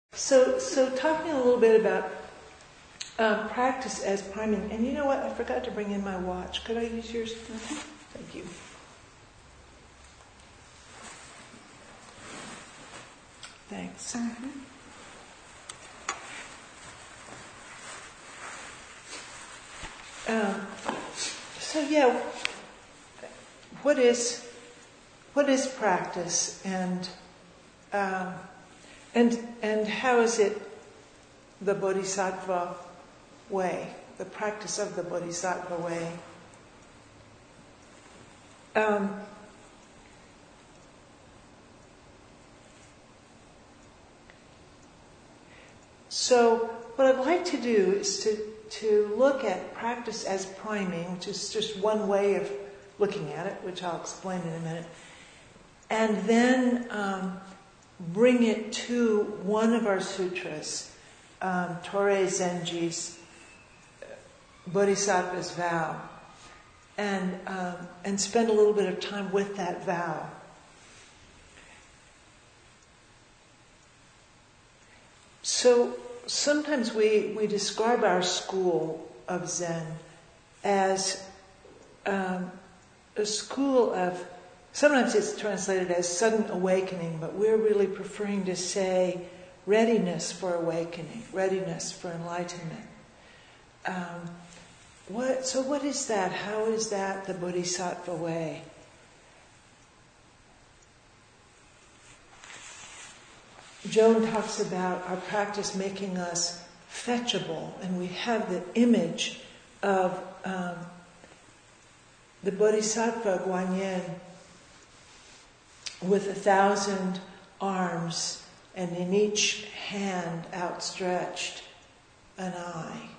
So talking a little bit about practice as priming, and you know what? I forgot to bring in my watch. Could I use yours? Thank you. Thanks. What is practice, and how is it the Bodhisattva way, the practice of the Bodhisattva way? So what I'd like to do is to look at practice as priming, which is just one way of looking at it, which I'll explain in a minute, and then bring it to one of our sutras, Torei Zenji's Bodhisattva's Vow, and spend a little bit of time with that vow. So sometimes we describe our school of Zen as a school of, sometimes it's translated as sudden awakening, but we're really preferring to say readiness for awakening, readiness for enlightenment. What is that? How is that the Bodhisattva way? Joan talks about our practice making us fetchable, and we have the image of the Bodhisattva Guanyin with 1,000 arms, and in each hand outstretched an eye.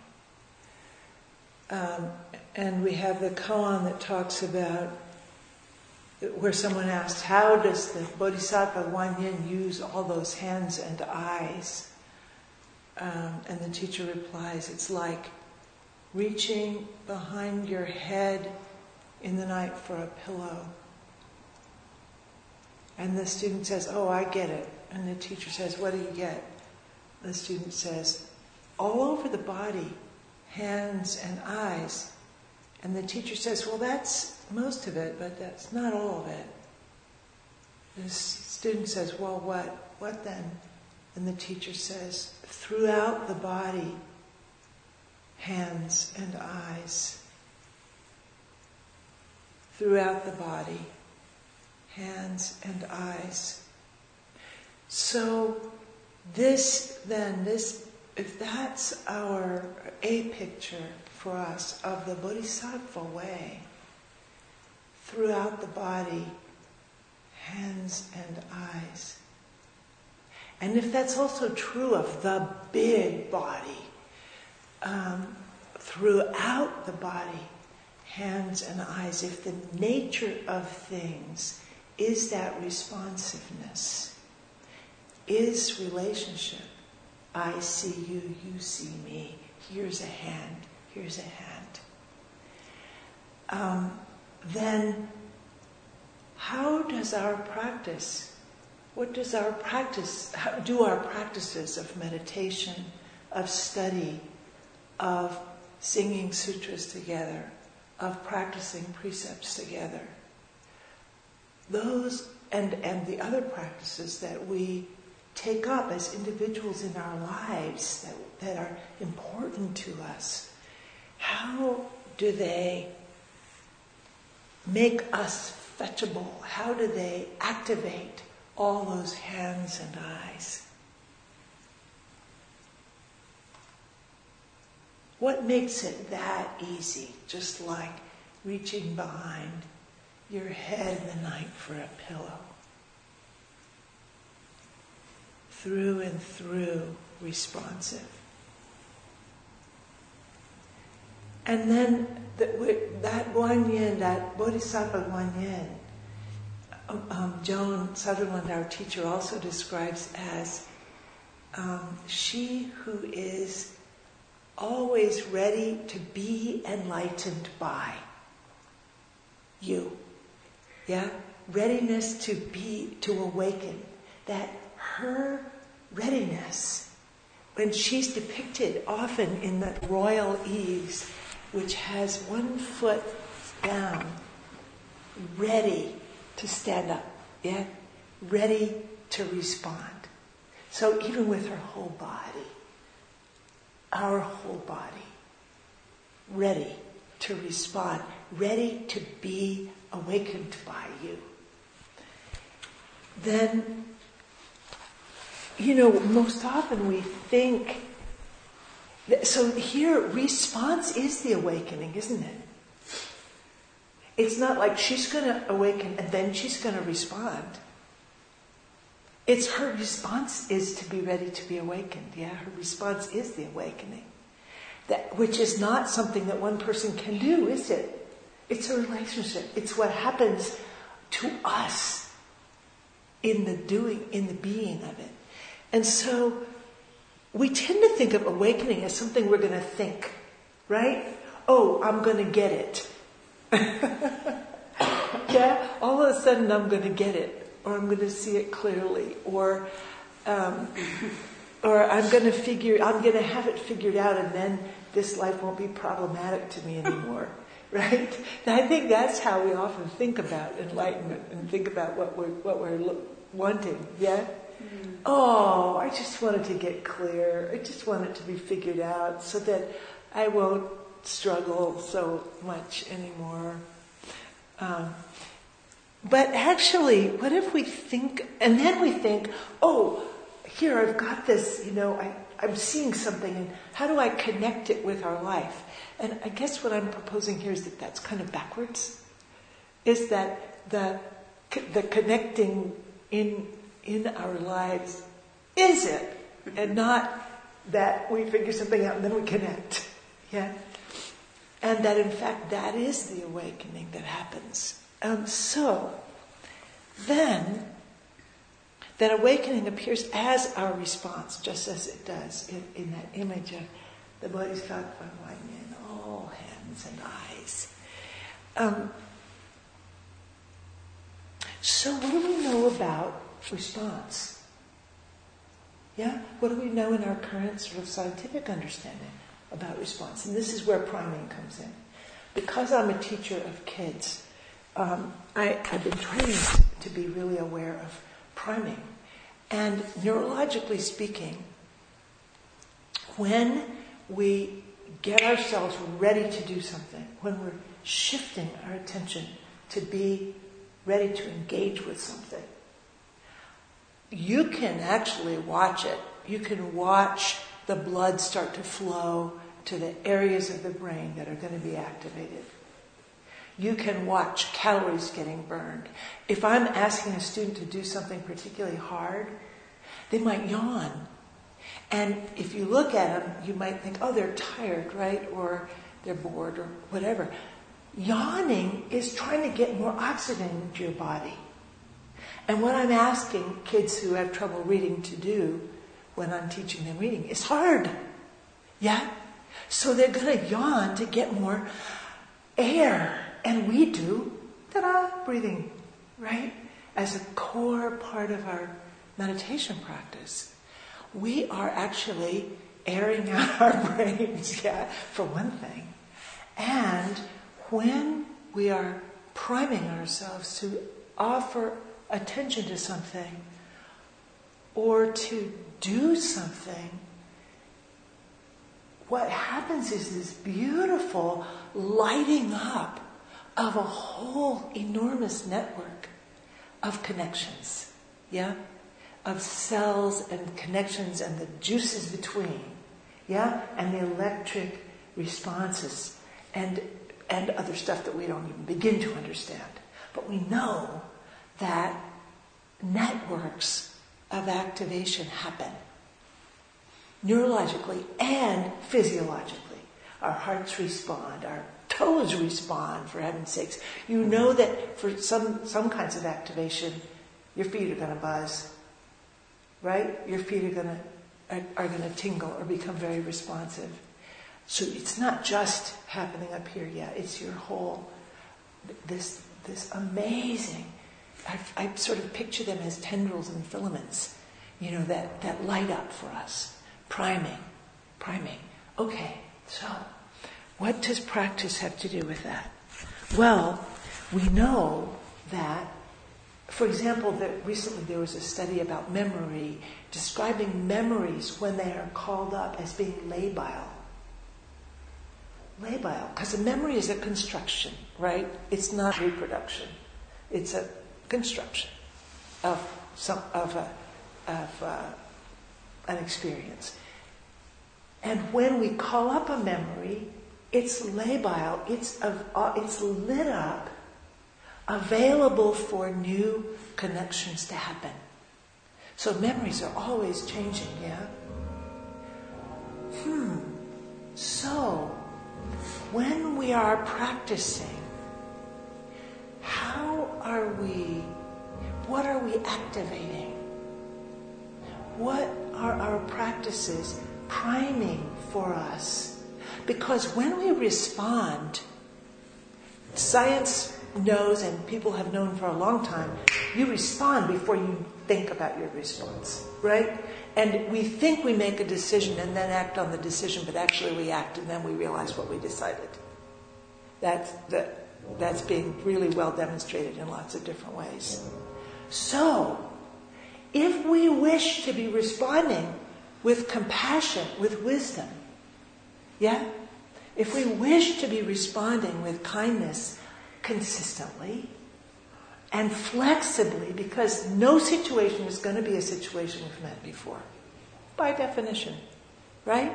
And we have the koan that talks about, where someone asked, how does the Bodhisattva Guanyin use all those hands and eyes? And the teacher replies, it's like reaching behind your head in the night for a pillow. And the student says, oh, I get it. And the teacher says, what do you get? The student says, all over the body, hands and eyes. And the teacher says, well, that's most of it, but that's not all of it. The student says, well, what then? And the teacher says, throughout the body, hands and eyes. Throughout the body, hands and eyes. So if that's a picture for us of the Bodhisattva way, throughout the body, hands and eyes. And if that's also true of the big body, throughout the body, hands and eyes, if the nature of things is that responsiveness, is relationship, I see you, you see me, here's a hand, here's a hand. Then how does our practice, how do our practices of meditation, of study, of singing sutras together, of practicing precepts together, those and the other practices that we take up as individuals in our lives that are important to us, how do they make us fetchable? How do they activate all those hands and eyes? What makes it that easy, just like reaching behind your head in the night for a pillow? Through and through responsive. And then that Guanyin, that Bodhisattva Guanyin, Joan Sutherland, our teacher, also describes as she who is always ready to be enlightened by you. Yeah? Readiness to awaken. That her readiness. When she's depicted often in the royal eaves, which has one foot down, ready to stand up, yeah? Ready to respond. So even with her whole body, our whole body, ready to respond, ready to be awakened by you. Then, most often we think, so here response is the awakening, isn't it? It's not like she's going to awaken and then she's going to respond. It's her response is to be ready to be awakened. Yeah, her response is the awakening. Which is not something that one person can do, is it? It's a relationship. It's what happens to us in the doing, in the being of it. And so we tend to think of awakening as something we're going to think, right? Oh, I'm going to get it. Yeah, all of a sudden I'm going to get it. Or I'm going to see it clearly, or I'm going to have it figured out, and then this life won't be problematic to me anymore, right? And I think that's how we often think about enlightenment and think about what we're wanting. Yeah. Mm. Oh, I just want it to get clear. I just want it to be figured out so that I won't struggle so much anymore. But actually, what if we think, and then we think, oh, here I've got this, I'm seeing something, and how do I connect it with our life? And I guess what I'm proposing here is that that's kind of backwards. Is that the connecting in our lives is it, and not that we figure something out and then we connect. Yeah? And that in fact that is the awakening that happens. So, then, that awakening appears as our response, just as it does in that image of the Bodhisattva enlightenment, all hands and eyes. So what do we know about response? Yeah? What do we know in our current sort of scientific understanding about response? And this is where priming comes in. Because I'm a teacher of kids, I've been trained to be really aware of priming. And neurologically speaking, when we get ourselves ready to do something, when we're shifting our attention to be ready to engage with something, you can actually watch it. You can watch the blood start to flow to the areas of the brain that are going to be activated. You can watch calories getting burned. If I'm asking a student to do something particularly hard, they might yawn. And if you look at them, you might think, oh, they're tired, right? Or they're bored or whatever. Yawning is trying to get more oxygen into your body. And what I'm asking kids who have trouble reading to do when I'm teaching them reading is hard. Yeah? So they're going to yawn to get more air. And we do, breathing, right? As a core part of our meditation practice. We are actually airing out our brains, yeah, for one thing. And when we are priming ourselves to offer attention to something or to do something, what happens is this beautiful lighting up of a whole enormous network of connections, yeah? Of cells and connections and the juices between, yeah? And the electric responses and other stuff that we don't even begin to understand. But we know that networks of activation happen neurologically and physiologically. Our hearts respond, our toes respond, for heaven's sakes. You know that for some kinds of activation, your feet are going to buzz, right? Your feet are going to tingle or become very responsive. So it's not just happening up here yet. It's your whole, this amazing, I sort of picture them as tendrils and filaments, that light up for us. Priming. Okay, so what does practice have to do with that? Well, we know that, for example, that recently there was a study about memory, describing memories when they are called up as being labile. Labile, because a memory is a construction, right? It's not reproduction. It's a construction of an experience. And when we call up a memory, it's labile. It's lit up, available for new connections to happen. So memories are always changing, yeah? So, when we are practicing, what are we activating? What are our practices priming for us? Because when we respond, science knows, and people have known for a long time, you respond before you think about your response, right? And we think we make a decision and then act on the decision, but actually we act and then we realize what we decided. That's being really well demonstrated in lots of different ways. So, if we wish to be responding with compassion, with wisdom, yeah? If we wish to be responding with kindness consistently and flexibly, because no situation is going to be a situation we've met before, by definition, right?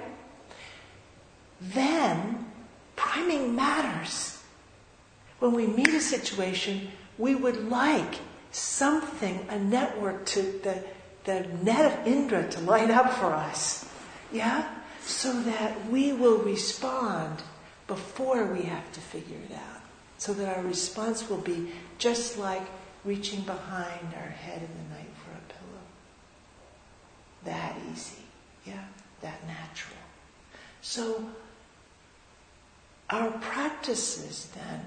Then priming matters. When we meet a situation, we would like something, a network, to the net of Indra to light up for us, yeah? So that we will respond before we have to figure it out. So that our response will be just like reaching behind our head in the night for a pillow. That easy, yeah? That natural. So, our practices then,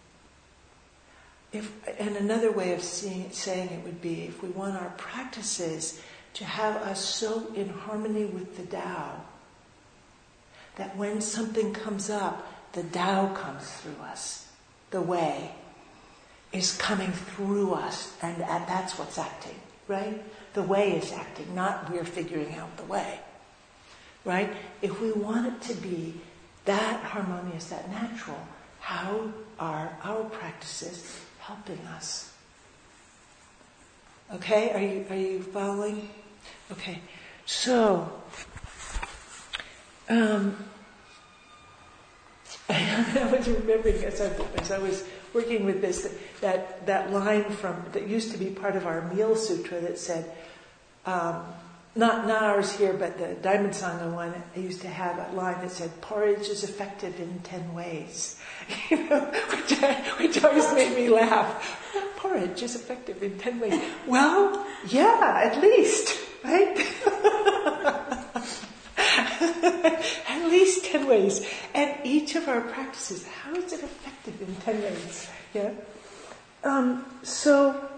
and another way of saying it would be, if we want our practices to have us so in harmony with the Tao, that when something comes up, the Tao comes through us. The way is coming through us, and that's what's acting, right? The way is acting, not we're figuring out the way, right? If we want it to be that harmonious, that natural, how are our practices helping us? Okay, are you following? Okay, so I was remembering as I was working with this that line that used to be part of our meal sutra that said, not ours here, but the Diamond Sangha one, I used to have a line that said, porridge is effective in 10 ways. Which always made me laugh. Porridge is effective in 10 ways. Well, yeah, at least, right? At least 10 ways. And each of our practices, how is it effective in 10 ways? Yeah? So,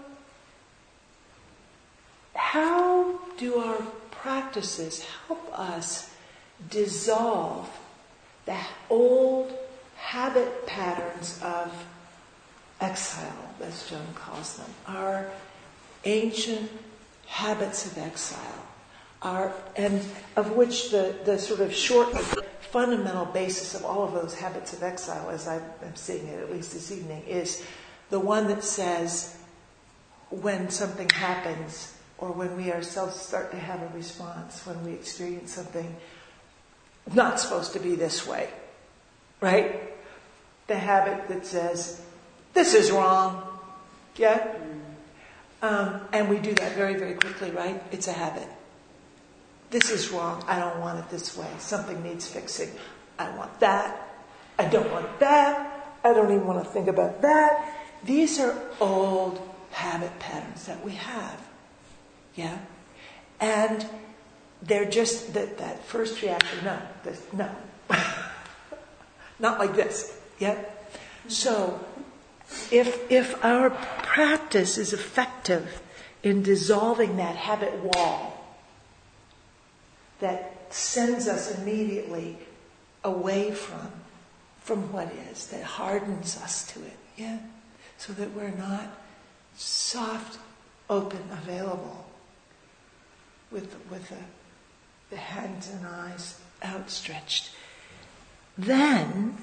how do our practices help us dissolve the old habit patterns of exile, as Joan calls them, our ancient habits of exile, and of which the sort of short, fundamental basis of all of those habits of exile, as I'm seeing it at least this evening, is the one that says when something happens, or when we ourselves start to have a response, when we experience something not supposed to be this way, right? The habit that says, this is wrong, yeah? And we do that very, very quickly, right? It's a habit. This is wrong, I don't want it this way. Something needs fixing. I want that. I don't want that. I don't even want to think about that. These are old habit patterns that we have. Yeah? And they're just that first reaction, no. Not like this. Yeah? So, if our practice is effective in dissolving that habit wall, that sends us immediately away from what is, that hardens us to it, yeah? So that we're not soft, open, available with the hands and eyes outstretched. Then,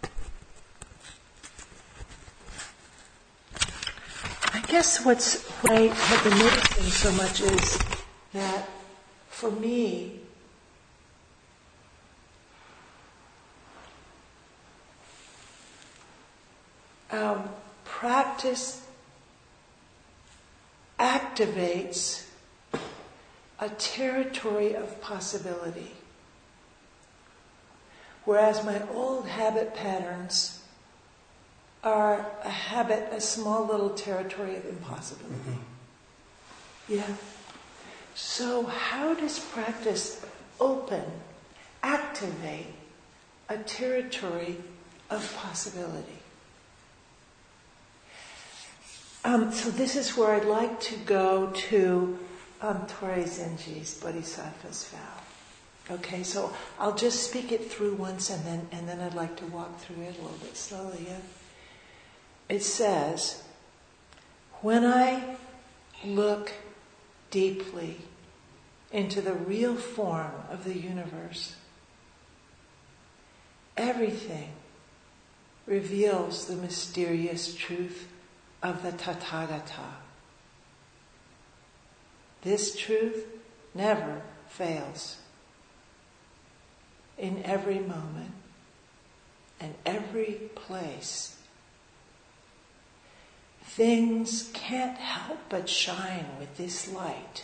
I guess what I've been noticing so much is that for me, practice activates a territory of possibility. Whereas my old habit patterns are a small little territory of impossibility. Mm-hmm. Yeah? So how does practice activate a territory of possibility? So this is where I'd like to go to Tori Zenji's Bodhisattva's Vow. Okay, so I'll just speak it through once and then I'd like to walk through it a little bit slowly, yeah? It says, when I look deeply into the real form of the universe, everything reveals the mysterious truth of the Tathagata. This truth never fails. In every moment and every place, things can't help but shine with this light.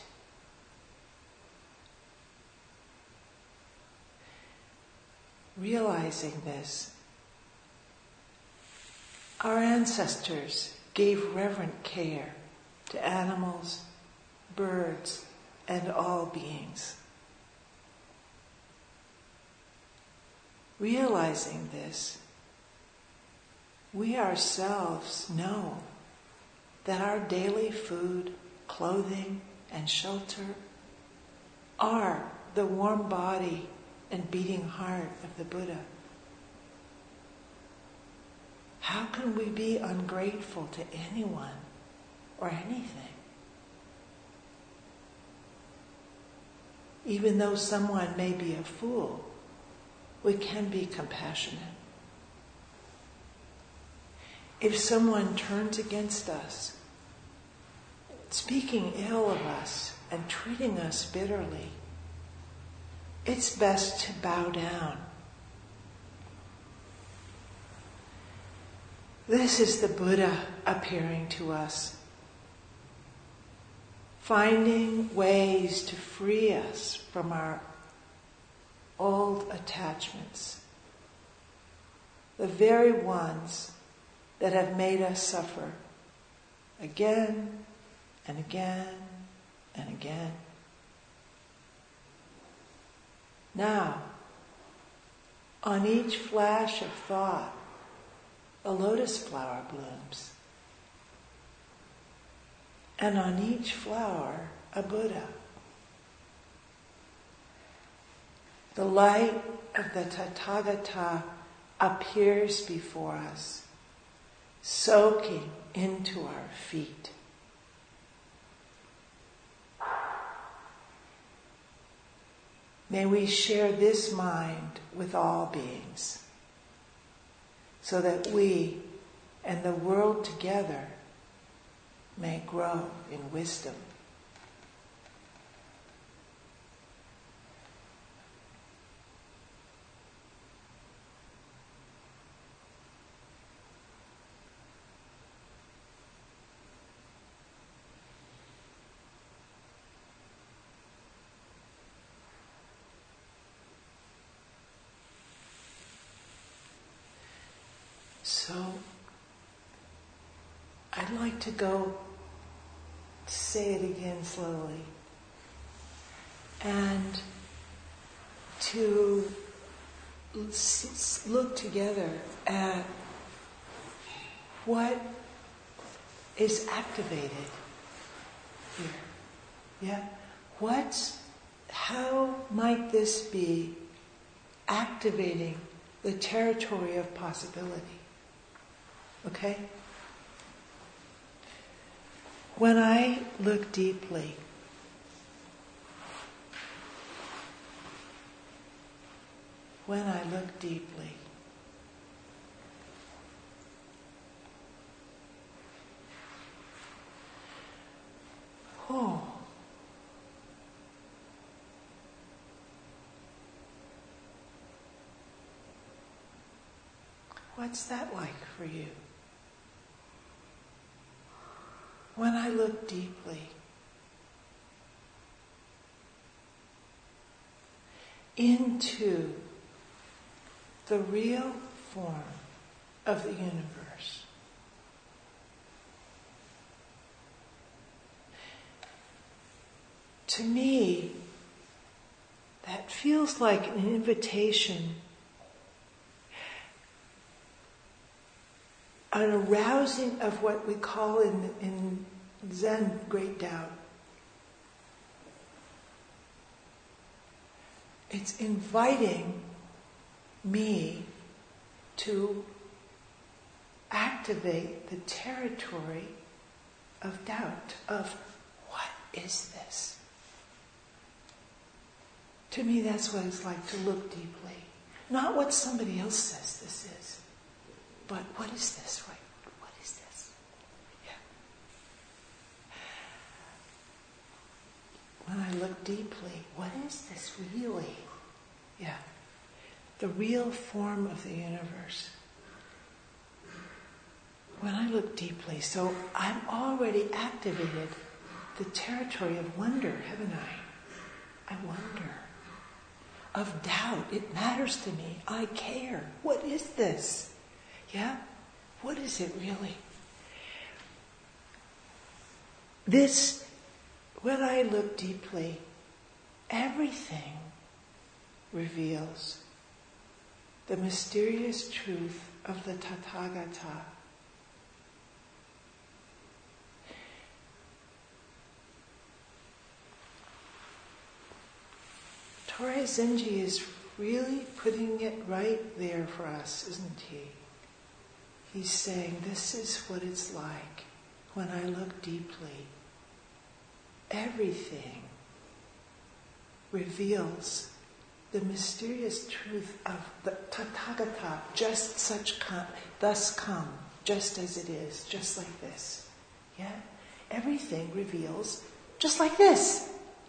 Realizing this, our ancestors gave reverent care to animals, birds, and all beings. Realizing this, we ourselves know that our daily food, clothing, and shelter are the warm body and beating heart of the Buddha. How can we be ungrateful to anyone or anything? Even though someone may be a fool, we can be compassionate. If someone turns against us, speaking ill of us and treating us bitterly, it's best to bow down. This is the Buddha appearing to us, finding ways to free us from our old attachments, the very ones that have made us suffer again and again and again. Now, on each flash of thought, a lotus flower blooms. And on each flower, a Buddha. The light of the Tathagata appears before us, soaking into our feet. May we share this mind with all beings, so that we and the world together may grow in wisdom. So, I'd like to go say it again slowly and to look together at what is activated here. Yeah? how might this be activating the territory of possibility? Okay? When I look deeply, oh, what's that like for you? When I look deeply into the real form of the universe, to me, that feels like an invitation, an arousing of what we call in Zen great doubt. It's inviting me to activate the territory of doubt, of what is this? To me, that's what it's like to look deeply. Not what somebody else says this is, but what is this, right? What is this? Yeah. When I look deeply, what is this really? Yeah. The real form of the universe. When I look deeply, so I'm already activated the territory of wonder, haven't I? I wonder. Of doubt. It matters to me. I care. What is this? Yeah? What is it really? This, when I look deeply, everything reveals the mysterious truth of the Tathagata. Torai Zenji is really putting it right there for us, isn't he? He's saying, this is what it's like when I look deeply. Everything reveals the mysterious truth of the Tathagata, just such thus come, just as it is, just like this. Yeah? Everything reveals just like this.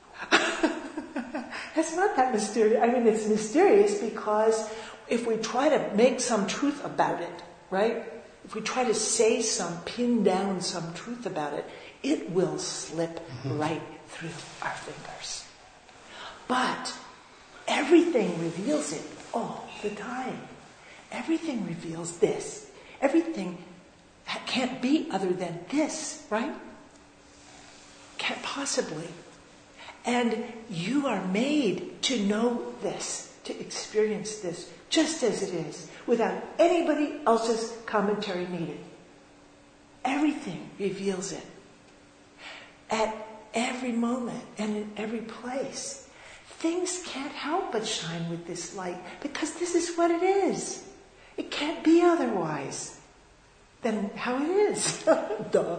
It's not that mysterious. I mean, it's mysterious because if we try to make some truth about it, right? If we try to pin down some truth about it, it will slip right through our fingers. But everything reveals it all the time. Everything reveals this. Everything that can't be other than this, right? Can't possibly. And you are made to know this, to experience this, just as it is, without anybody else's commentary needed. Everything reveals it. At every moment and in every place. Things can't help but shine with this light, because this is what it is. It can't be otherwise than how it is. Duh.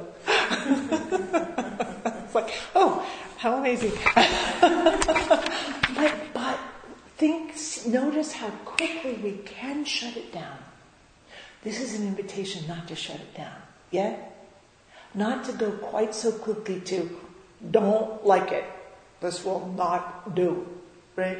It's like, oh, how amazing. but notice how quickly we can shut it down. This is an invitation not to shut it down. Yeah? Not to go quite so quickly to, don't like it. This will not do. Right?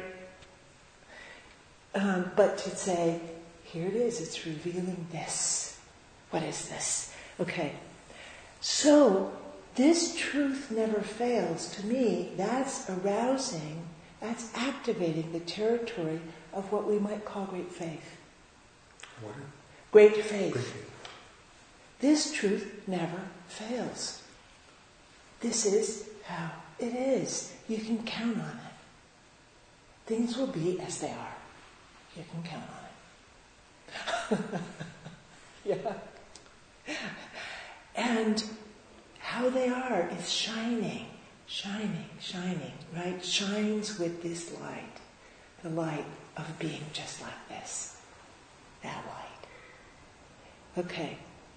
But to say, here it is. It's revealing this. What is this? Okay. So, this truth never fails. To me, that's arousing, that's activating the territory of what we might call great faith. What? Great faith. Great faith. This truth never fails. This is how it is. You can count on it. Things will be as they are. You can count on it. Yeah. And how they are is shining shining, right? Shines with this light, the light of being just like this, that light. Okay.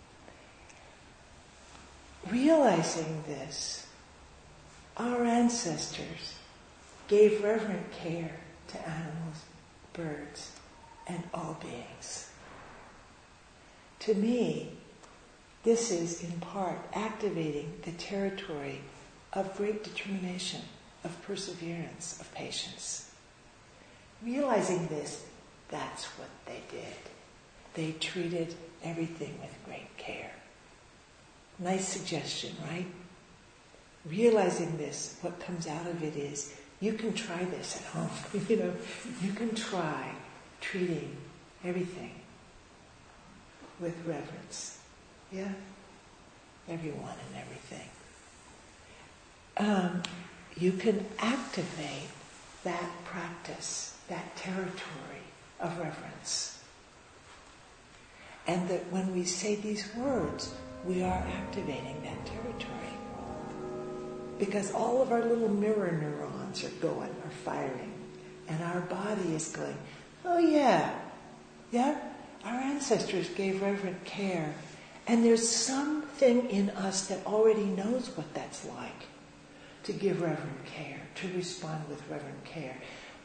Realizing this, our ancestors gave reverent care to animals, birds, and all beings. To me, this is in part activating the territory of great determination, of perseverance, of patience. Realizing this, that's what they did. They treated everything with great care. Nice suggestion, right? Realizing this, what comes out of it is, you can try this at home. You can try treating everything with reverence. Yeah? Everyone and everything. You can activate that practice, that territory of reverence. And that when we say these words, we are activating that territory. Because all of our little mirror neurons are going, are firing. And our body is going, oh yeah, our ancestors gave reverent care. And there's something in us that already knows what that's like, to give reverent care, to respond with reverent care.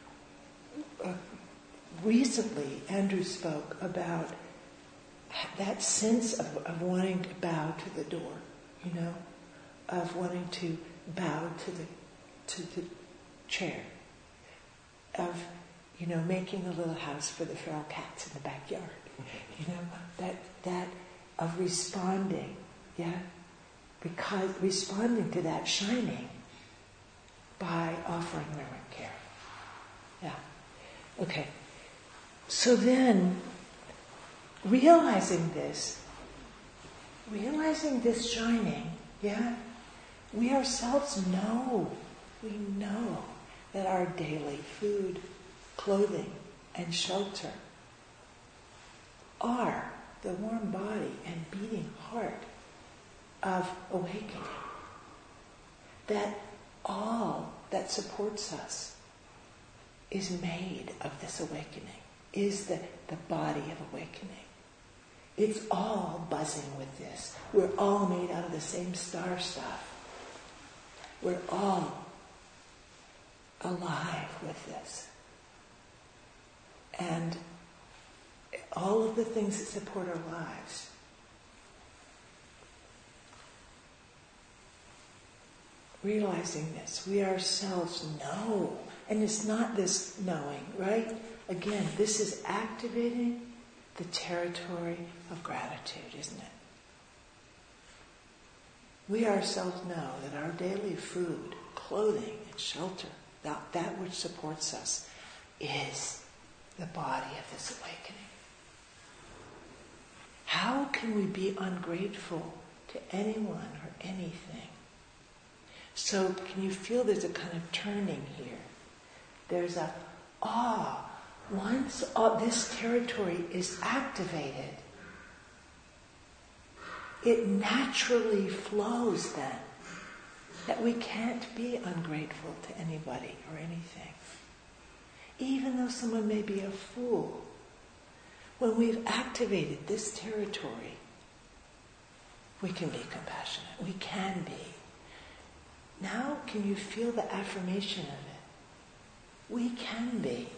Recently, Andrew spoke about that sense of wanting to bow to the door, of wanting to bow to the chair, of, making a little house for the feral cats in the backyard, that of responding, because responding to that shining by offering reverent care. Okay. So then, realizing this shining, we ourselves know, that our daily food, clothing, and shelter are the warm body and beating heart of awakening. That all that supports us is made of this awakening, is the body of awakening. It's all buzzing with this. We're all made out of the same star stuff. We're all alive with this. And all of the things that support our lives. Realizing this, we ourselves know. And it's not this knowing, right? Again, this is activating the territory of gratitude, isn't it? We ourselves know that our daily food, clothing, and shelter, that which supports us, is the body of this awakening. How can we be ungrateful to anyone or anything? So can you feel there's a kind of turning here? There's a awe. Once this territory is activated, it naturally flows then that we can't be ungrateful to anybody or anything. Even though someone may be a fool, when we've activated this territory, we can be compassionate. We can be. Now can you feel the affirmation of it? We can be.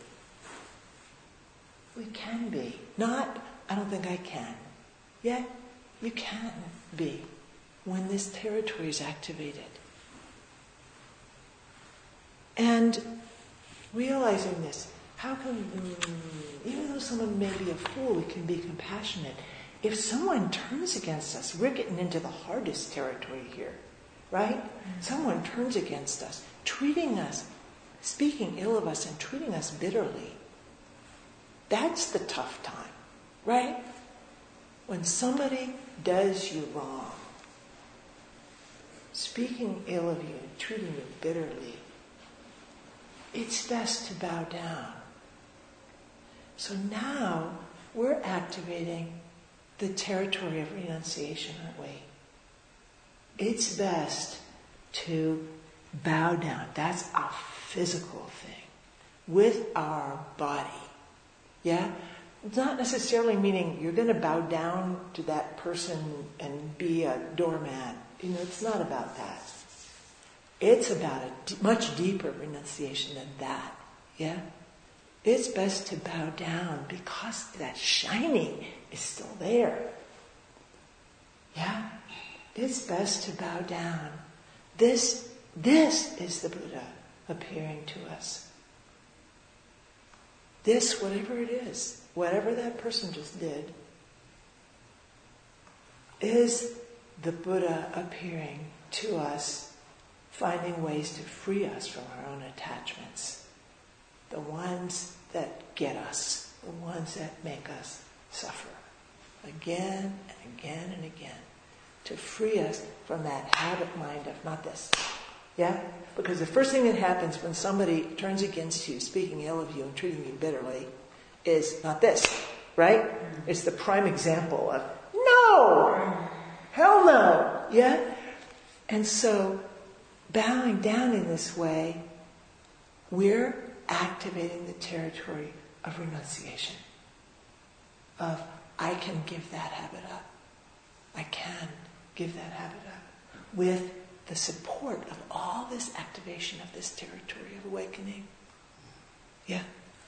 We can be. Not, I don't think I can. Yeah, you can be when this territory is activated. And realizing this, how can, even though someone may be a fool, we can be compassionate. If someone turns against us, we're getting into the hardest territory here, right? Mm-hmm. Someone turns against us, treating us, speaking ill of us and treating us bitterly. That's the tough time, right? When somebody does you wrong, speaking ill of you and treating you bitterly, it's best to bow down. So now we're activating the territory of renunciation, aren't we? It's best to bow down. That's a physical thing. With our body. Yeah? Not necessarily meaning you're going to bow down to that person and be a doormat. It's not about that. It's about a much deeper renunciation than that. Yeah? It's best to bow down because that shining is still there. Yeah? It's best to bow down. This is the Buddha appearing to us. This, whatever it is, whatever that person just did, is the Buddha appearing to us, finding ways to free us from our own attachments. The ones that get us, the ones that make us suffer. Again and again and again. To free us from that habit mind of not this. Yeah? Because the first thing that happens when somebody turns against you, speaking ill of you and treating you bitterly, is not this. Right? It's the prime example of, no! Hell no! Yeah? And so, bowing down in this way, we're activating the territory of renunciation. Of, I can give that habit up. I can give that habit up. With the support of all this activation of this territory of awakening. Yeah.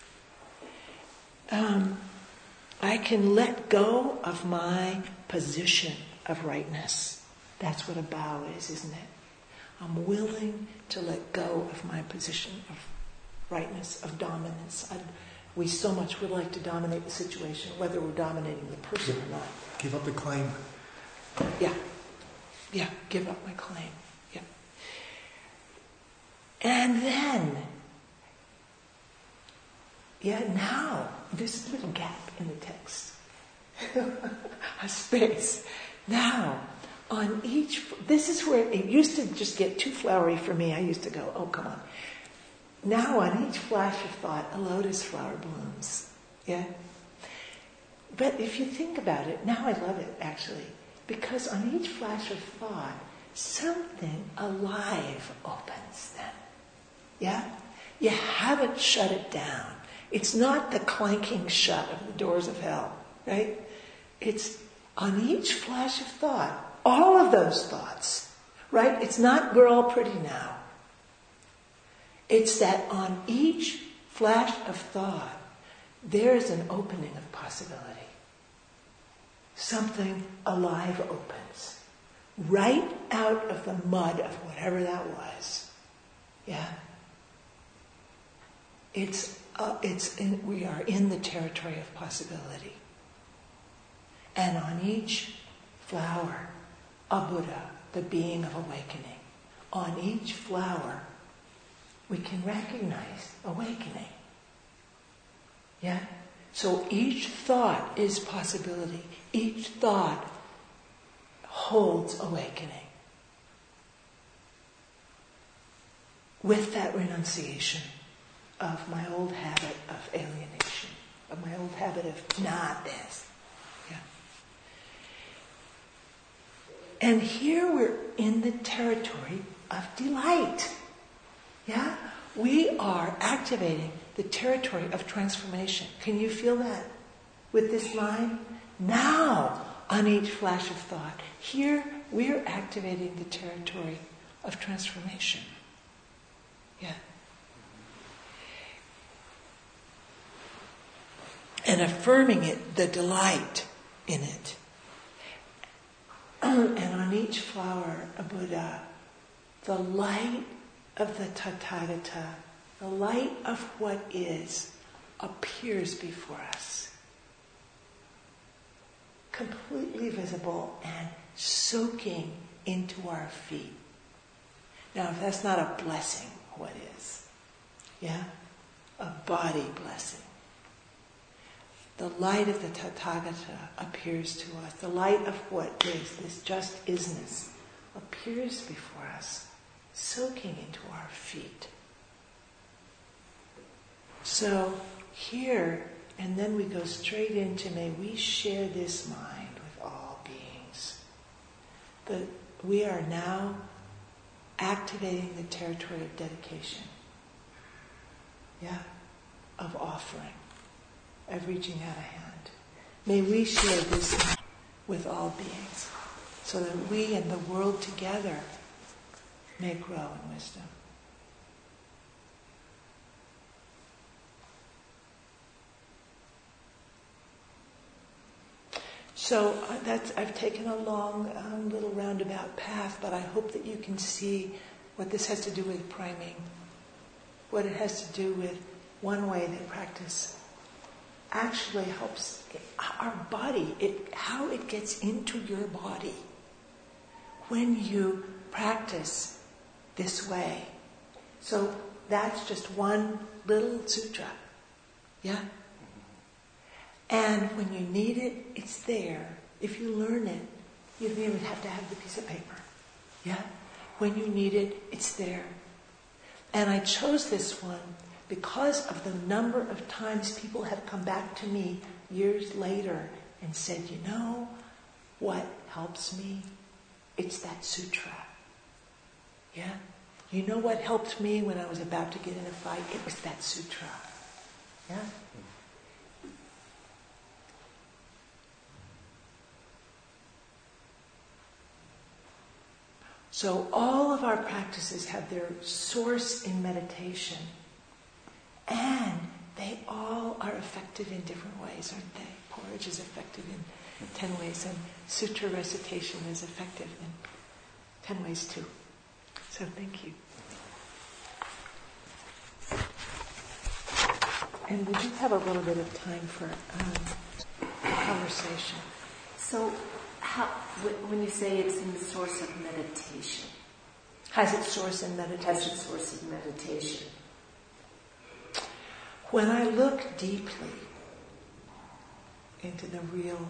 I can let go of my position of rightness. That's what a bow is, isn't it? I'm willing to let go of my position of rightness, of dominance. We so much would like to dominate the situation, whether we're dominating the person or not. Give up the claim. Yeah. Yeah, give up my claim. Yeah. And then, now, there's a little gap in the text. A space. Now, on each, this is where it used to just get too flowery for me. I used to go, oh, come on. Now, on each flash of thought, a lotus flower blooms. Yeah? But if you think about it, now I love it, actually. Because on each flash of thought, something alive opens then. Yeah? You haven't shut it down. It's not the clanking shut of the doors of hell, right? It's on each flash of thought, all of those thoughts, right? It's not, we're all pretty now. It's that on each flash of thought, there's an opening of possibility. Something alive opens. Right out of the mud of whatever that was. Yeah? We are in the territory of possibility. And on each flower, a Buddha, the being of awakening. On each flower, we can recognize awakening. Yeah? So each thought is possibility. Each thought holds awakening. With that renunciation of my old habit of alienation, of my old habit of not this. Yeah. And here we're in the territory of delight. Yeah? We are activating the territory of transformation. Can you feel that with this line? Now, on each flash of thought, here we're activating the territory of transformation. Yeah. And affirming it, the delight in it. And on each flower, a Buddha, the light of the Tathagata, the light of what is, appears before us. Completely visible and soaking into our feet. Now, if that's not a blessing, what is? Yeah? A body blessing. The light of the Tathagata appears to us. The light of what is, this just isness, appears before us, soaking into our feet. So here, and then we go straight into, may we share this mind with all beings. That we are now activating the territory of dedication. Yeah? Of offering, of reaching out a hand. May we share this with all beings so that we and the world together may grow in wisdom. So I've taken a long little roundabout path, but I hope that you can see what this has to do with priming, what it has to do with one way that practice actually helps our body, how it gets into your body when you practice this way. So that's just one little sutra. Yeah? And when you need it, it's there. If you learn it, you don't even have to have the piece of paper. Yeah? When you need it, it's there. And I chose this one because of the number of times people have come back to me years later and said, you know what helps me? It's that sutra. Yeah? You know what helped me when I was about to get in a fight? It was that sutra. Yeah? So all of our practices have their source in meditation. And they all are effective in different ways, aren't they? Porridge is effective in 10 ways, and sutra recitation is effective in 10 ways too. So thank you. And we do have a little bit of time for conversation. So when you say it's in the source of meditation? Has its source in meditation? Has its source in meditation. When I look deeply into the real,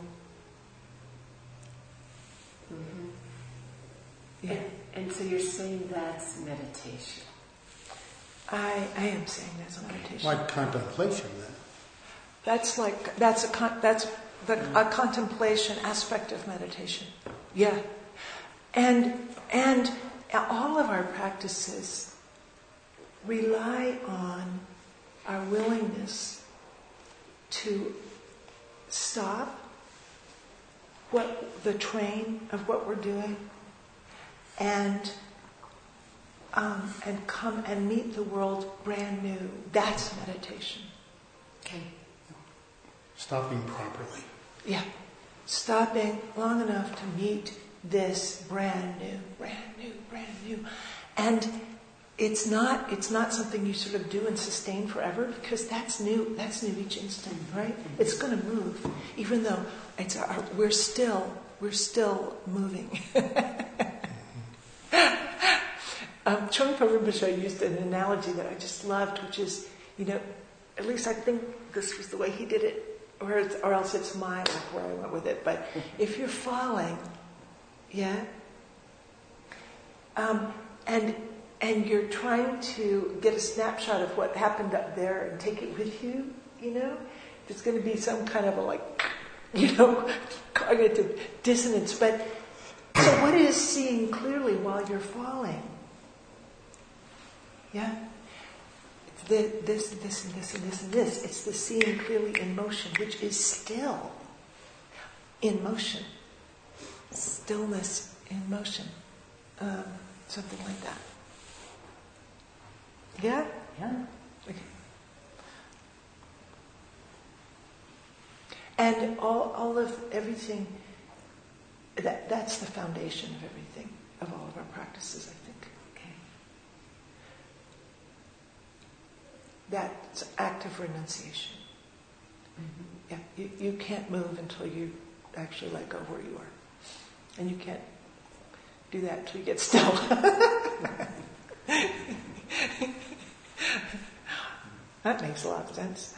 yeah. And so you're saying that's meditation. I am saying that's meditation. Like contemplation, then. That's a contemplation aspect of meditation. Yeah, and all of our practices rely on our willingness to stop the train of what we're doing and come and meet the world brand new. That's meditation. Okay. Stopping properly. Yeah. Stopping long enough to meet this brand new. And it's not something you sort of do and sustain forever, because that's new each instant, right? It's going to move, even though we're still moving. Trungpa Rinpoche used an analogy that I just loved, which is, at least I think this was the way he did it, or else it's mine, like where I went with it. But if you're falling, yeah, and you're trying to get a snapshot of what happened up there and take it with you, there's going to be some kind of a cognitive dissonance. But so what is seeing clearly while you're falling? Yeah? It's this and this and this and this and this. It's the seeing clearly in motion, which is still in motion. Stillness in motion. Something like that. Yeah? Yeah. Okay. And all of everything, that's the foundation of everything, of all of our practices, I think. Okay. That's active renunciation. Mm-hmm. Yeah, you can't move until you actually let go of where you are. And you can't do that until you get still. That makes a lot of sense.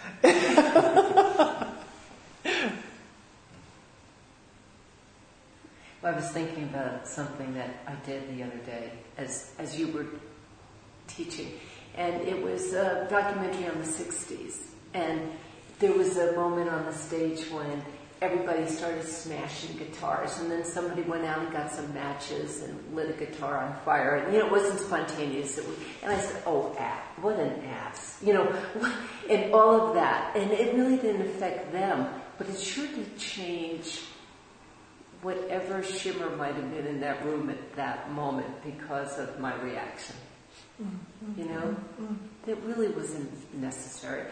Well, I was thinking about something that I did the other day as you were teaching. And it was a documentary on the 60s. And there was a moment on the stage when everybody started smashing guitars, and then somebody went out and got some matches and lit a guitar on fire. And, it wasn't spontaneous. And I said, oh, what an ass. And all of that. And it really didn't affect them, but it sure did change whatever shimmer might have been in that room at that moment because of my reaction. It really wasn't necessary.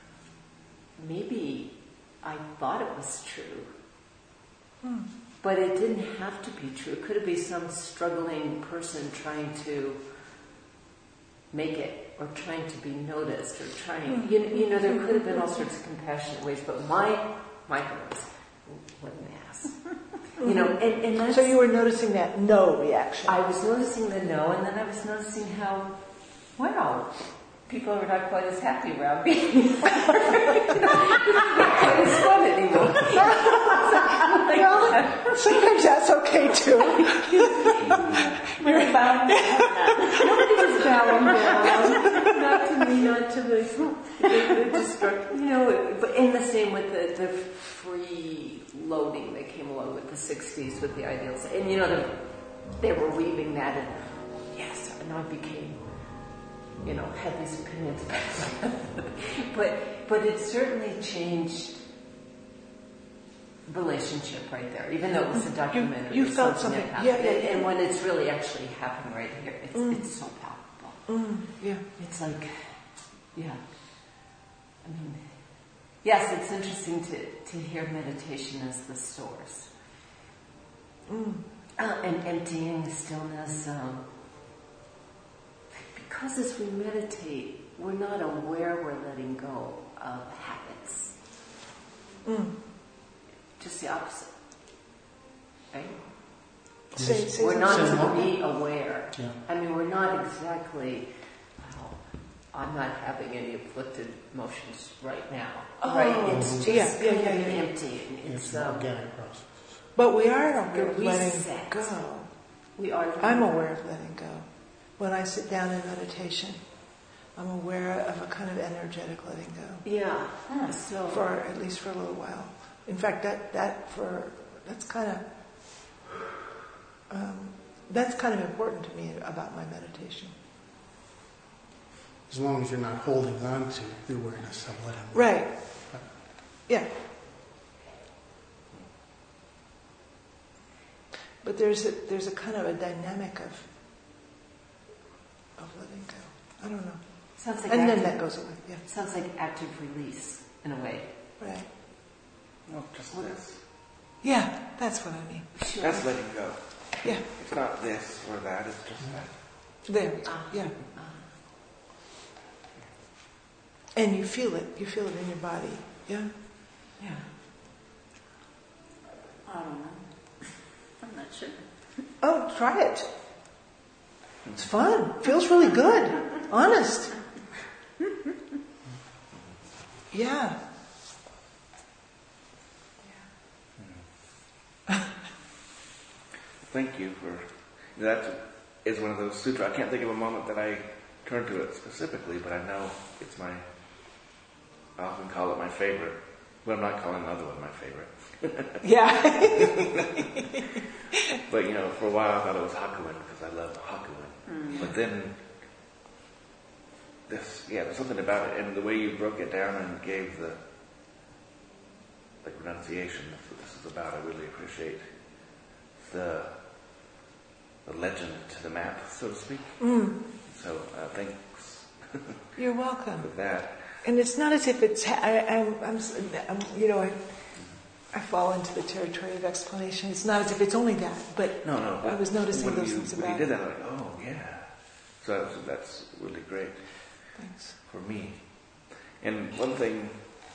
Maybe I thought it was true, but it didn't have to be true. It could have been some struggling person trying to make it, or trying to be noticed, or trying, there could have been all sorts of compassionate ways, but my goodness, what an ass. And that's... So you were noticing that no reaction. I was noticing the no, and then I was noticing how, wow, people are not quite as happy around me. It's not quite as fun anymore. Well, sometimes that's okay too. You're bowing down. Nobody was bowing down. Not to me, not to the destruction. But in the same with the free loading that came along with the 60s, with the ideals. And they were weaving that, and yes, and I became, had these opinions. but it certainly changed relationship right there, even though it was a documentary. You felt something. Yeah. And when it's really actually happening right here, it's so palpable. Yeah. It's like, yeah. I mean, yes, it's interesting to hear meditation as the source. And emptying, stillness. Because as we meditate, we're not aware we're letting go of habits. Just the opposite. Right? We're not to be aware. Yeah. I mean, we're not exactly... I'm not having any afflicted emotions right now. Right? It's just empty. It's an organic process. But we are aware of letting reset. go. We are. I'm aware of letting go. When I sit down in meditation, I'm aware of a kind of energetic letting go. Yeah. So at least for a little while. In fact, that's kind of important to me about my meditation. As long as you're not holding on to the awareness of letting go. Right. Yeah. But there's a kind of a dynamic of letting go. I don't know. Sounds like then that goes away. Yeah. Sounds like active release in a way. Right. No, just this. Yeah, that's what I mean. Sure. That's letting go. Yeah. It's not this or that, it's just that. There we go. Yeah. And you feel it. You feel it in your body. Yeah? Yeah. I don't know. I'm not sure. Oh, try it. It's fun. Feels really good. Honest. Yeah. Thank you for that. Is one of those sutras. I can't think of a moment that I turned to it specifically, but I know it's I often call it my favorite. But I'm not calling another one my favorite. Yeah. But for a while I thought it was Hakuin because I love Hakuin. But then there's something about it, and the way you broke it down and gave the pronunciation. That's what this is about. I really appreciate the legend to the map, so to speak. So thanks. You're welcome. For that. And it's not as if it's. I fall into the territory of explanation. It's not as if it's only that, but no. I was noticing those things when about you did that, I'm like, oh yeah. So that's really great. Thanks. For me. And one thing,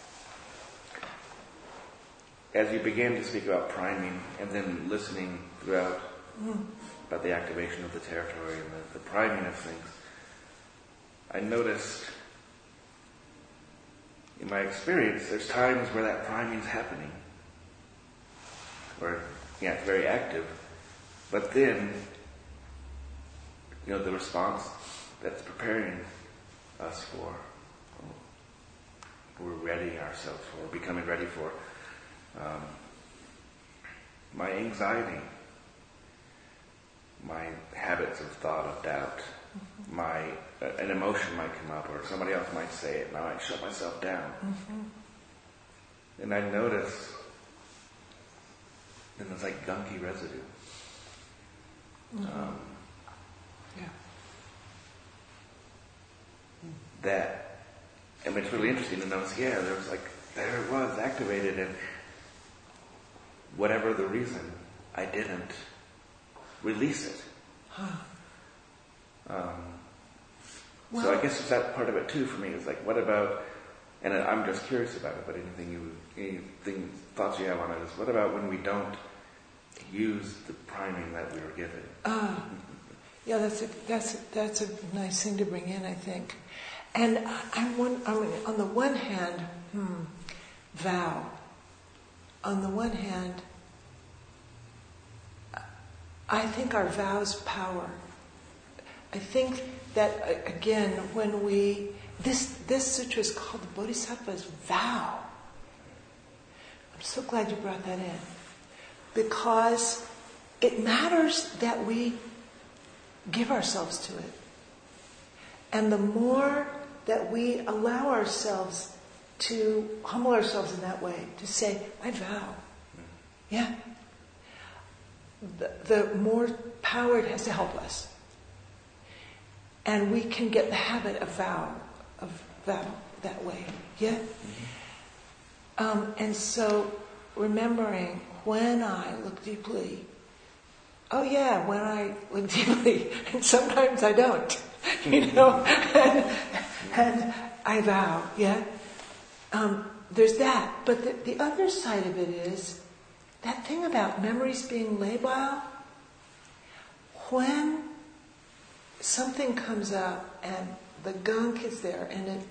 as you began to speak about priming and then listening throughout about the activation of the territory and the priming of things, I noticed in my experience there's times where that priming's happening. Where, it's very active. But then, the response that's preparing us for, we're ready ourselves for, becoming ready for, my anxiety, my habits of thought, of doubt, an emotion might come up, or somebody else might say it, and I might shut myself down. And I notice, and it's like gunky residue. That, I mean, it's really interesting to notice, there it was activated, and whatever the reason, I didn't release it. So I guess it's that part of it too for me. Is like, what about, and I'm just curious about it, but thoughts you have on it is, what about when we don't use the priming that we were given? Yeah, that's a nice thing to bring in, I think. And on the one hand, vow. On the one hand, I think our vows power. I think that, again, when this sutra is called the Bodhisattva's vow. I'm so glad you brought that in. Because it matters that we give ourselves to it. And the more that we allow ourselves to humble ourselves in that way, to say, I vow. Yeah. The more power it has to help us. And we can get the habit of vow that way. Yeah? And so remembering when I look deeply, when I look deeply, and sometimes I don't, and I vow, there's that. But the other side of it is that thing about memories being labile. When something comes up and the gunk is there, and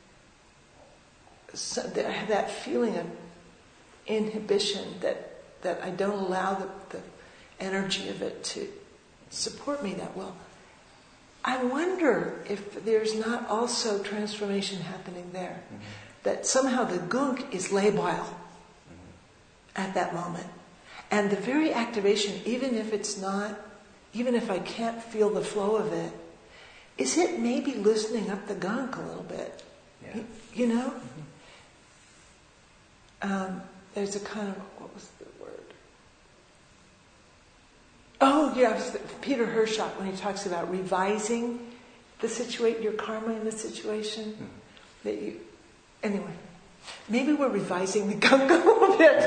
I have that feeling of inhibition that I don't allow the energy of it to support me that well. I wonder if there's not also transformation happening there. That somehow the gunk is labile at that moment. And the very activation, even if I can't feel the flow of it, is it maybe loosening up the gunk a little bit? Yeah. There's a kind of, what was the word? Peter Hershock, when he talks about revising your karma in the situation, anyway, maybe we're revising the gunk a little bit.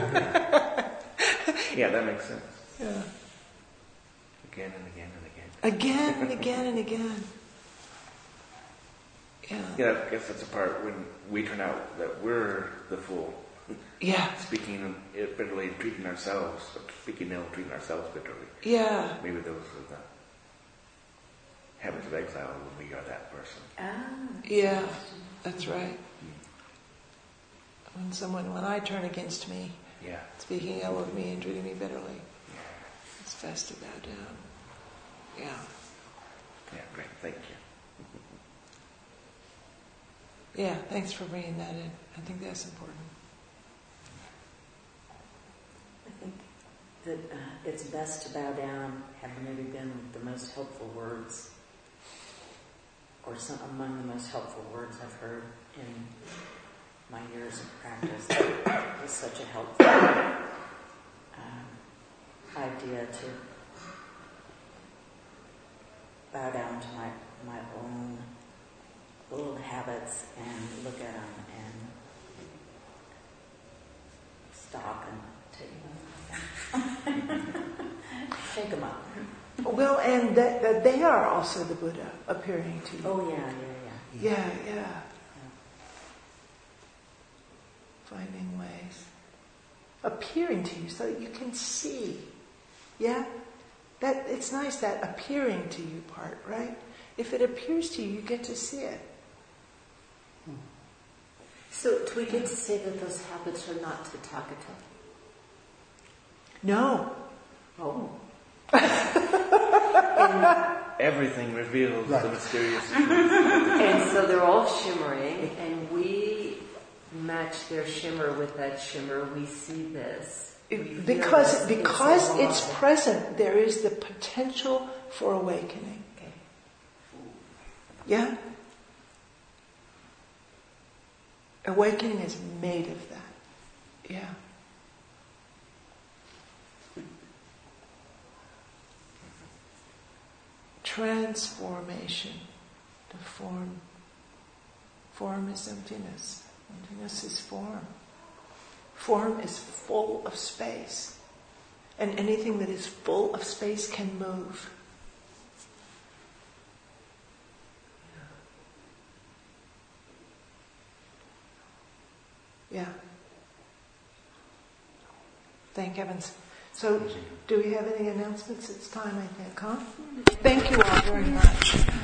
Yeah, that makes sense. Yeah. Again and again and again. Again and again and again. Yeah. Yeah, I guess that's the part when we turn out that we're the fool. Yeah. Speaking bitterly, treating ourselves, speaking ill, treating ourselves bitterly. Yeah. Maybe those are the habits of exile when we are that person. Yeah, that's right. When I turn against me, speaking ill of me and treating me bitterly, it's best to bow down. Yeah. Yeah, great. Thank you. Yeah, thanks for bringing that in. I think that's important. I think that it's best to bow down have maybe been the most helpful words, or among the most helpful words I've heard in my years of practice. It was such a helpful idea to bow down to my own little habits and look at them and stop and take them up. Well, and that they are also the Buddha appearing to you. Oh, yeah. Yeah. Finding ways. Appearing to you so that you can see. Yeah? That it's nice, that appearing to you part, right? If it appears to you, you get to see it. So do we get to say that those habits are not Tathagata? No. Oh. Everything reveals the mysterious truth. And so they're all shimmering, and we match match their shimmer with that shimmer, we see this. Because it's present, there is the potential for awakening. Okay. Yeah? Awakening is made of that. Yeah. Transformation. The form. Form is emptiness. Emptiness is form. Form is full of space. And anything that is full of space can move. Yeah. Thank heavens. So, do we have any announcements? It's time, I think, huh? Thank you all very much.